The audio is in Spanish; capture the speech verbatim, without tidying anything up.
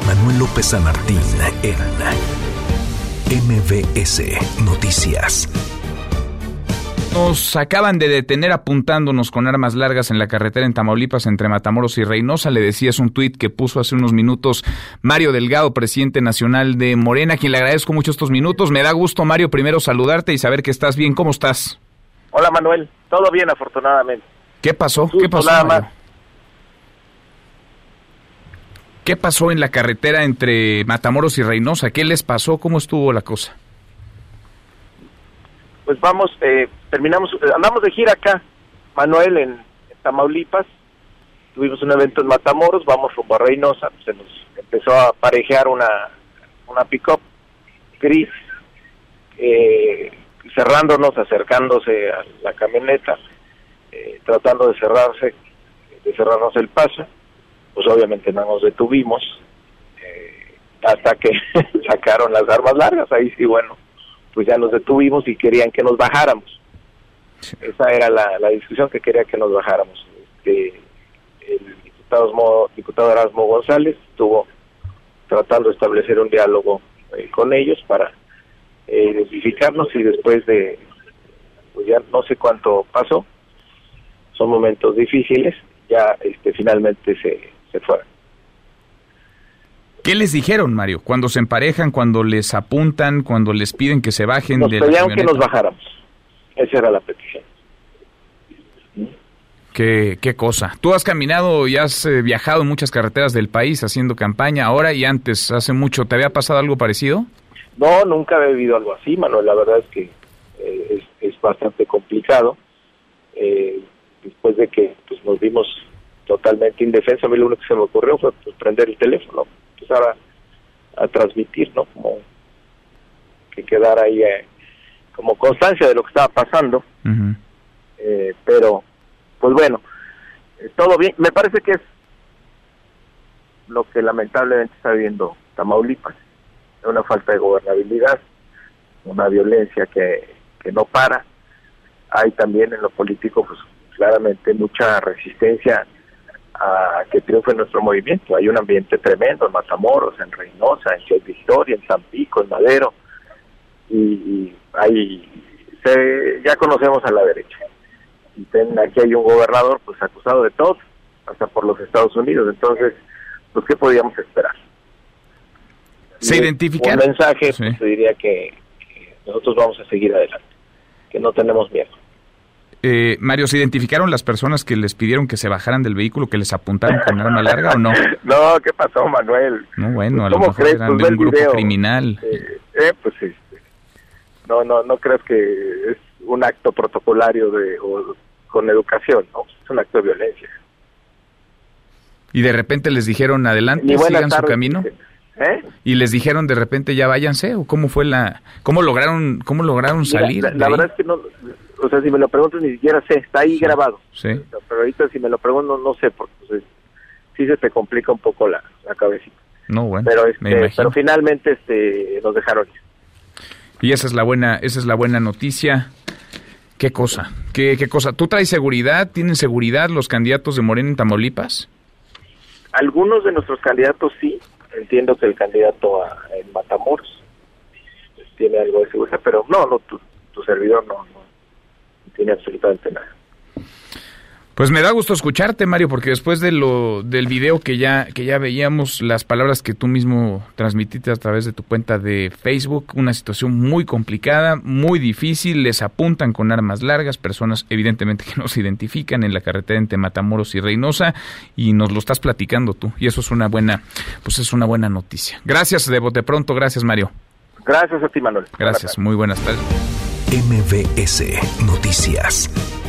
Manuel López San Martín en M V S Noticias. Nos acaban de detener apuntándonos con armas largas en la carretera en Tamaulipas entre Matamoros y Reynosa. Le decía, es un tuit que puso hace unos minutos Mario Delgado, presidente nacional de Morena, a quien le agradezco mucho estos minutos. Me da gusto, Mario, primero saludarte y saber que estás bien. ¿Cómo estás? Hola, Manuel. Todo bien, afortunadamente. ¿Qué pasó? Justo ¿Qué pasó, nada Mario? más. ¿Qué pasó en la carretera entre Matamoros y Reynosa? ¿Qué les pasó? ¿Cómo estuvo la cosa? Pues vamos, eh, terminamos, eh, andamos de gira acá, Manuel, en, en Tamaulipas. Tuvimos un evento en Matamoros, vamos rumbo a Reynosa. Se nos empezó a parejear una, una pick-up gris, eh, cerrándonos, acercándose a la camioneta, eh, tratando de cerrarse, de cerrarnos el paso. Pues obviamente no nos detuvimos, eh, hasta que sacaron las armas largas. Ahí sí, bueno, pues ya nos detuvimos y querían que nos bajáramos. Sí. Esa era la, la discusión, que quería que nos bajáramos. Este, el diputado, diputado Erasmo González estuvo tratando de establecer un diálogo eh, con ellos para eh, identificarnos, y después de, pues ya no sé cuánto pasó, son momentos difíciles, ya este finalmente se, se fueron. ¿Qué les dijeron, Mario? Cuando se emparejan, cuando les apuntan, cuando les piden que se bajen nos de la pedían camioneta? Que nos bajáramos. Esa era la petición. ¿Qué, qué cosa? Tú has caminado y has eh, viajado en muchas carreteras del país haciendo campaña ahora y antes, hace mucho. ¿Te había pasado algo parecido? No, nunca había vivido algo así, Manuel. La verdad es que eh, es, es bastante complicado. Eh, después de que pues, nos vimos totalmente indefensos, a mí lo único que se me ocurrió fue pues, prender el teléfono, empezar a, a transmitir, ¿no? Como que quedara ahí eh, como constancia de lo que estaba pasando. Uh-huh. Eh, pero, pues bueno, eh, todo bien. Me parece que es lo que lamentablemente está viviendo Tamaulipas, una falta de gobernabilidad, una violencia que, que no para. Hay también en lo político, pues claramente mucha resistencia a que triunfe nuestro movimiento. Hay un ambiente tremendo en Matamoros, en Reynosa, en Ciudad Victoria, en Tampico, en Madero, y, y hay, se, ya conocemos a la derecha. Y ten, aquí hay un gobernador pues acusado de todo, hasta por los Estados Unidos. Entonces, pues ¿qué podíamos esperar? ¿Se identificaron? Un mensaje, sí. Pues te diría que, que nosotros vamos a seguir adelante, que no tenemos miedo. Eh, Mario, ¿se identificaron las personas que les pidieron que se bajaran del vehículo, que les apuntaron con arma larga o no? No, ¿qué pasó, Manuel? No, bueno, pues, a lo mejor crees? eran Pues de un grupo video. criminal. Eh, eh, pues este, no, no, no crees que es un acto protocolario de o con educación, ¿no? Es un acto de violencia. Y de repente les dijeron, adelante, Ni sigan tarde, su camino. ¿Eh? Y les dijeron de repente, ya váyanse, o cómo fue la, cómo lograron, cómo lograron Mira, salir. La, la verdad es que no, o sea, si me lo preguntas ni siquiera sé, está ahí sí, grabado. Sí. O sea, pero ahorita si me lo pregunto no, no sé, porque pues, sí se te complica un poco la, la cabecita. No, bueno, pero me este, imagino. pero finalmente este nos dejaron ir. Y esa es la buena, esa es la buena noticia. ¿Qué cosa? ¿Qué, qué cosa? ¿Tú traes seguridad? ¿Tienen seguridad los candidatos de Morena en Tamaulipas? Algunos de nuestros candidatos sí. Entiendo que el candidato a, en Matamoros tiene algo de seguridad, pero no, no tu, tu servidor no, no, no tiene absolutamente nada. Pues me da gusto escucharte, Mario, porque después de lo del video que ya que ya veíamos, las palabras que tú mismo transmitiste a través de tu cuenta de Facebook, una situación muy complicada, muy difícil, les apuntan con armas largas, personas evidentemente que no se identifican en la carretera entre Matamoros y Reynosa, y nos lo estás platicando tú, y eso es una buena, pues es una buena noticia. Gracias de bote pronto, gracias, Mario. Gracias a ti, Manuel. Gracias, muy buenas tardes. M V S Noticias.